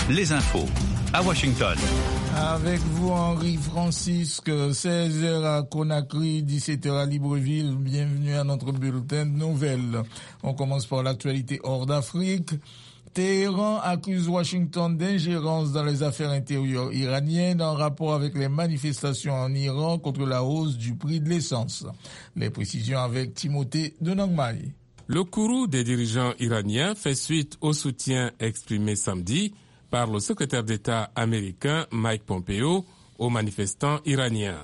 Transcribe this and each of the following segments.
les infos à Washington. Avec vous, Henri Francisque, 16h à Conakry, 17h à Libreville. Bienvenue à notre bulletin de nouvelles. On commence par l'actualité hors d'Afrique. Téhéran accuse Washington d'ingérence dans les affaires intérieures iraniennes en rapport avec les manifestations en Iran contre la hausse du prix de l'essence. Les précisions avec Timothée Denangmai. Le courroux des dirigeants iraniens fait suite au soutien exprimé samedi par le secrétaire d'État américain Mike Pompeo aux manifestants iraniens.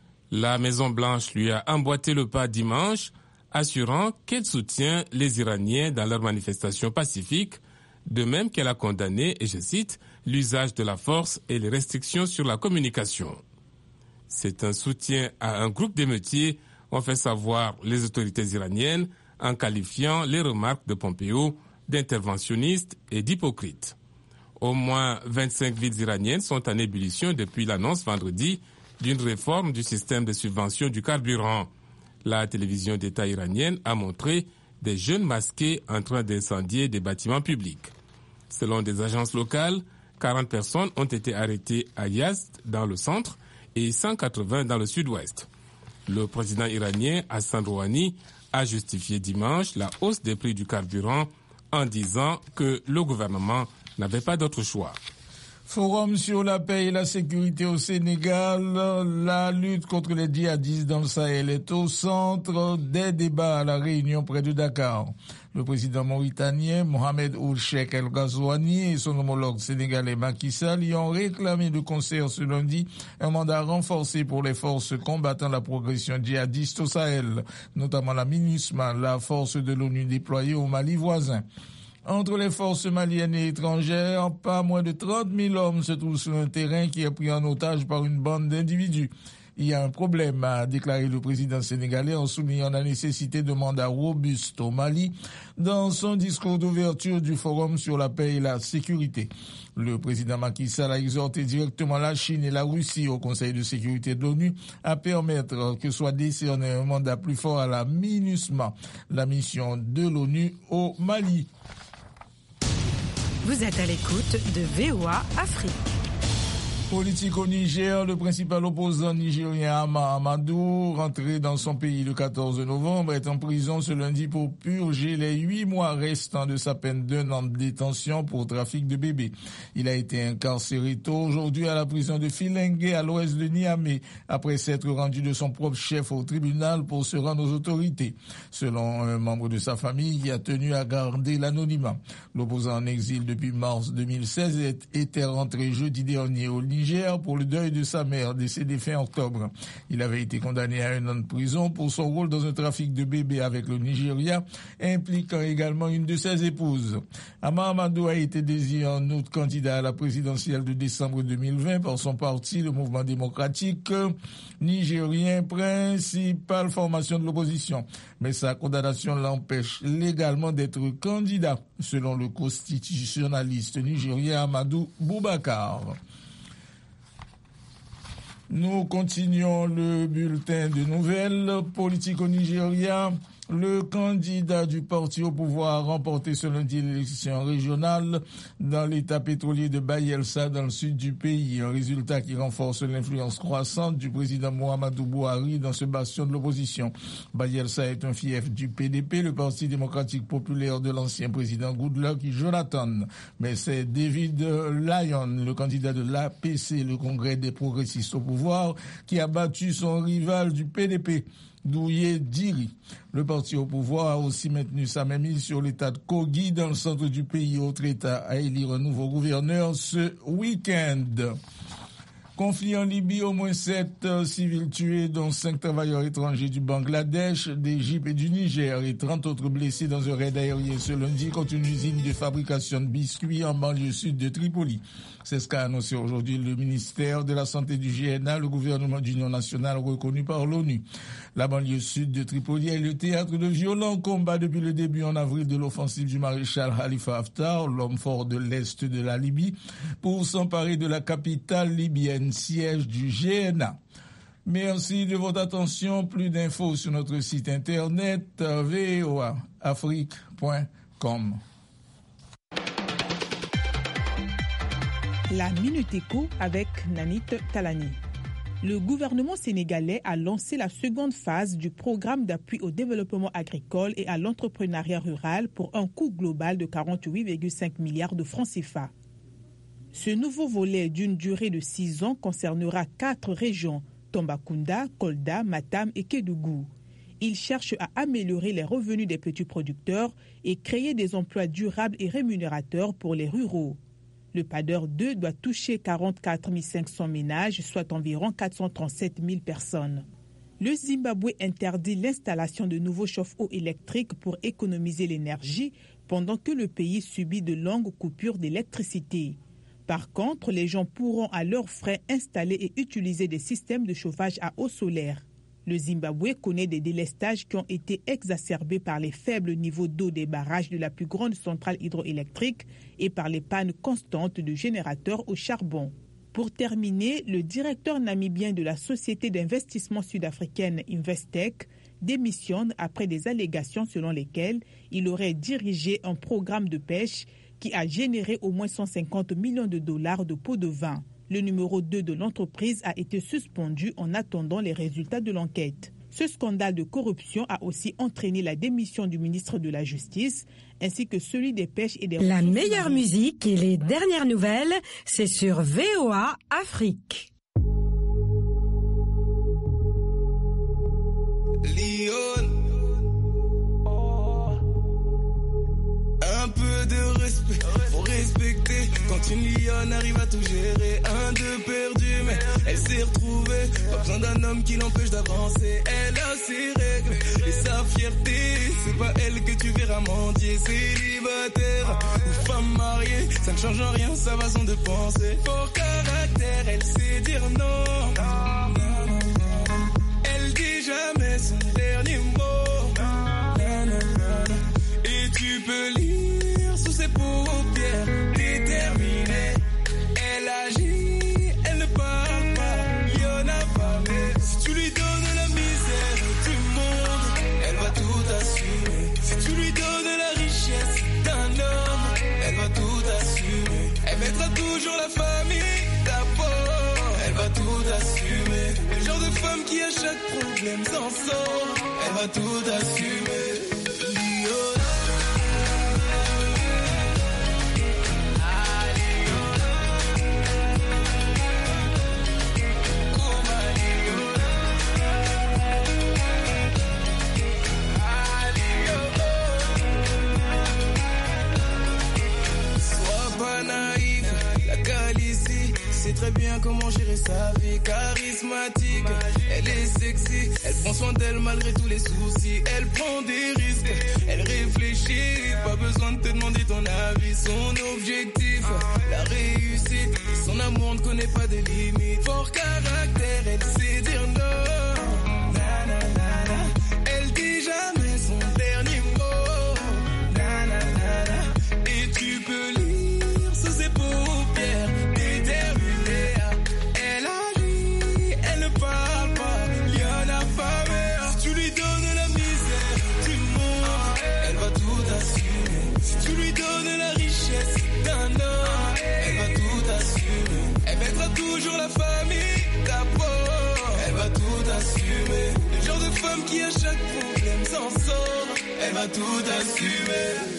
La Maison-Blanche lui a emboîté le pas dimanche, assurant qu'elle soutient les Iraniens dans leurs manifestations pacifiques, de même qu'elle a condamné, et je cite, l'usage de la force et les restrictions sur la communication. C'est un soutien à un groupe d'émeutiers, ont fait savoir les autorités iraniennes, en qualifiant les remarques de Pompeo d'interventionnistes et d'hypocrites. Au moins 25 villes iraniennes sont en ébullition depuis l'annonce vendredi d'une réforme du système de subvention du carburant. La télévision d'État iranienne a montré des jeunes masqués en train d'incendier des bâtiments publics. Selon des agences locales, 40 personnes ont été arrêtées à Yazd dans le centre et 180 dans le sud-ouest. Le président iranien Hassan Rouhani a justifié dimanche la hausse des prix du carburant en disant que le gouvernement n'avait pas d'autre choix. Forum sur la paix et la sécurité au Sénégal. La lutte contre les djihadistes dans le Sahel est au centre des débats à la Réunion près de Dakar. Le président mauritanien Mohamed Ould Cheikh El Ghazouani et son homologue sénégalais Macky Sall y ont réclamé de concert ce lundi un mandat renforcé pour les forces combattant la progression djihadiste au Sahel, notamment la MINUSMA, la force de l'ONU déployée au Mali voisin. Entre les forces maliennes et étrangères, pas moins de 30 000 hommes se trouvent sur un terrain qui est pris en otage par une bande d'individus. Il y a un problème, a déclaré le président sénégalais en soulignant la nécessité de mandats robustes au Mali dans son discours d'ouverture du Forum sur la paix et la sécurité. Le président Macky Sall a exhorté directement la Chine et la Russie au Conseil de sécurité de l'ONU à permettre que soit décerné un mandat plus fort à la MINUSMA, la mission de l'ONU au Mali. Vous êtes à l'écoute de VOA Afrique. Politique au Niger, le principal opposant nigérien Hama Amadou, rentré dans son pays le 14 novembre, est en prison ce lundi pour purger les 8 mois restants de sa peine d'1 an de détention pour trafic de bébés. Il a été incarcéré tôt aujourd'hui à la prison de Filengue à l'ouest de Niamey, après s'être rendu de son propre chef au tribunal pour se rendre aux autorités. Selon un membre de sa famille qui a tenu à garder l'anonymat. L'opposant en exil depuis mars 2016 était rentré jeudi dernier au Niger pour le deuil de sa mère décédée fin octobre. Il avait été condamné à 1 an de prison pour son rôle dans un trafic de bébés avec le Nigeria, impliquant également une de ses épouses. Hama Amadou a été désigné en août candidat à la présidentielle de décembre 2020 par son parti, le Mouvement démocratique nigérien, principale formation de l'opposition. Mais sa condamnation l'empêche légalement d'être candidat, selon le constitutionnaliste nigérien Amadou Boubacar. Nous continuons le bulletin de nouvelles politiques au Nigeria. Le candidat du parti au pouvoir a remporté ce lundi l'élection régionale dans l'état pétrolier de Bayelsa dans le sud du pays. Un résultat qui renforce l'influence croissante du président Muhammadu Buhari dans ce bastion de l'opposition. Bayelsa est un fief du PDP, le Parti démocratique populaire de l'ancien président Goodluck Jonathan. Mais c'est David Lyon, le candidat de l'APC, le Congrès des progressistes au pouvoir, qui a battu son rival du PDP. Douye Diri. Le parti au pouvoir a aussi maintenu sa mainmise sur l'état de Kogi dans le centre du pays, autre état à élire un nouveau gouverneur ce week-end. Conflit en Libye, au moins 7 civils tués, dont 5 travailleurs étrangers du Bangladesh, d'Égypte et du Niger, et 30 autres blessés dans un raid aérien ce lundi contre une usine de fabrication de biscuits en banlieue sud de Tripoli. C'est ce qu'a annoncé aujourd'hui le ministère de la Santé du GNA, le gouvernement d'union nationale reconnu par l'ONU. La banlieue sud de Tripoli est le théâtre de violents combats depuis le début en avril de l'offensive du maréchal Khalifa Haftar, l'homme fort de l'est de la Libye, pour s'emparer de la capitale libyenne, siège du GNA. Merci de votre attention. Plus d'infos sur notre site internet voaafrique.com. La Minute Éco avec Nanit Talani. Le gouvernement sénégalais a lancé la seconde phase du programme d'appui au développement agricole et à l'entrepreneuriat rural pour un coût global de 48,5 milliards de francs CFA. Ce nouveau volet d'une durée de 6 ans concernera 4 régions, Tambacounda, Kolda, Matam et Kédougou. Il cherche à améliorer les revenus des petits producteurs et créer des emplois durables et rémunérateurs pour les ruraux. Le PADER 2 doit toucher 44 500 ménages, soit environ 437 000 personnes. Le Zimbabwe interdit l'installation de nouveaux chauffe-eau électriques pour économiser l'énergie pendant que le pays subit de longues coupures d'électricité. Par contre, les gens pourront à leurs frais installer et utiliser des systèmes de chauffage à eau solaire. Le Zimbabwe connaît des délestages qui ont été exacerbés par les faibles niveaux d'eau des barrages de la plus grande centrale hydroélectrique et par les pannes constantes de générateurs au charbon. Pour terminer, le directeur namibien de la société d'investissement sud-africaine Investec démissionne après des allégations selon lesquelles il aurait dirigé un programme de pêche qui a généré au moins 150 millions de dollars de pots de vin. Le numéro 2 de l'entreprise a été suspendu en attendant les résultats de l'enquête. Ce scandale de corruption a aussi entraîné la démission du ministre de la Justice, ainsi que celui des pêches et des ressources. La meilleure musique et les dernières nouvelles, c'est sur VOA Afrique. Lyon. Un peu de respect, faut respecter. Quand une lionne arrive à tout gérer, 1-2 perdu, mais elle s'est retrouvée. Pas besoin d'un homme qui l'empêche d'avancer. Elle a ses règles et sa fierté. C'est pas elle que tu verras mendier. Célibataire ou femme mariée, ça ne change en rien sa façon de penser. Fort caractère, elle sait dire non. Elle dit jamais son dernier mot. Et tu peux lire sous ses paupières, déterminée. Elle agit, elle ne parle pas, il y en a pas. Mais si tu lui donnes la misère du monde, elle va tout assumer. Si tu lui donnes la richesse d'un homme, elle va tout assumer. Elle mettra toujours la famille d'abord, elle va tout assumer. Le genre de femme qui à chaque problème s'en sort, elle va tout assumer. C'est très bien comment gérer sa vie, charismatique, elle est sexy, elle prend soin d'elle malgré tous les soucis, elle prend des risques, elle réfléchit, pas besoin de te demander ton avis, son objectif, la réussite, son amour ne connaît pas de limites, fort caractère, elle sait dire non, elle dit jamais son dernier mot, et tu peux lire sous ses paupières. Toujours la famille d'abord, elle va tout assumer. Le genre de femme qui à chaque problème s'en sort, elle va tout assumer.